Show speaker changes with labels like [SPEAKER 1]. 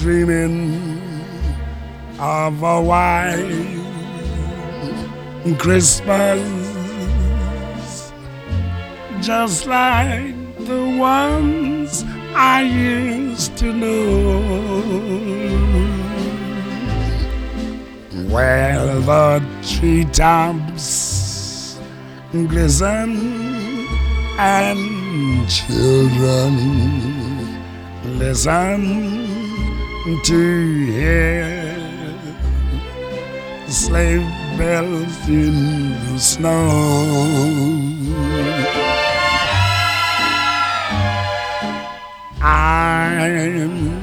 [SPEAKER 1] dreaming of a white Christmas, just like the ones I used to know, where the treetops glisten and children listen to hear sleigh bells in the snow. I'm